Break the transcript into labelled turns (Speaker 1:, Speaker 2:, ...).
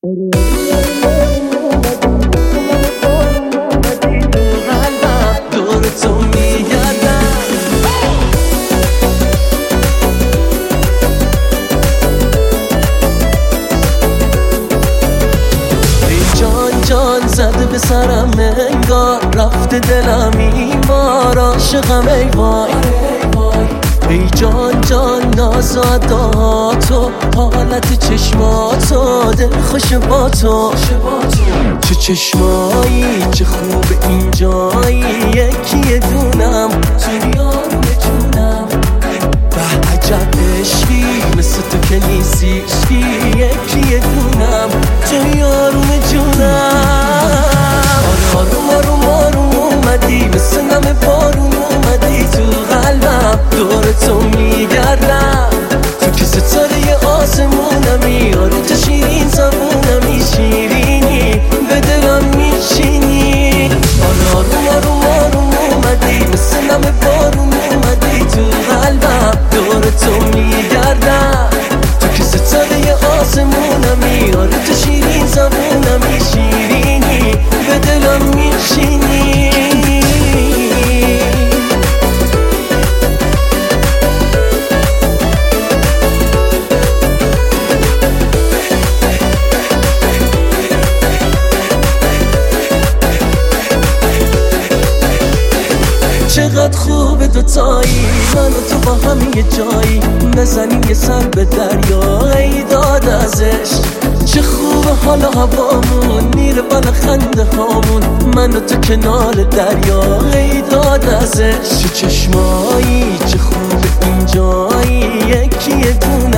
Speaker 1: جان زده به سرم انگار رفته دلم ایمار عاشقم ای وای ای جان جان نازاداتو حالت چشماتو دل خوش با تو چه چشمایی چه خوب اینجایی یکی دونم تو یارم جونم به عجب عشقی مثل تو که نیستی یکی دونم تو یارم جونم آروم آروم آروم اومدی مثل نم بارون اومدی تو قلبم دور تو میگردم تو که ستاره آسمونمی آره تو شیرین زبونمی شیرینی به دلم میشینی آروم آروم آروم اومدی مثل نم بارون اومدی تو قلبم دور تو میگردم تو که ستاره آسمونمی آره تو شیرین زبونمی شیرینی به دلم میشینی چقدر خوبه دوتایی من و تو با هم یه جایی بزنیم یه سر به دریا ای داد ازش چه خوبه حالا هوامون میره بالا خنده هامون من و تو کنار دریا ای داد ازش چه چشمایی چه خوبه اینجایی یکی دونه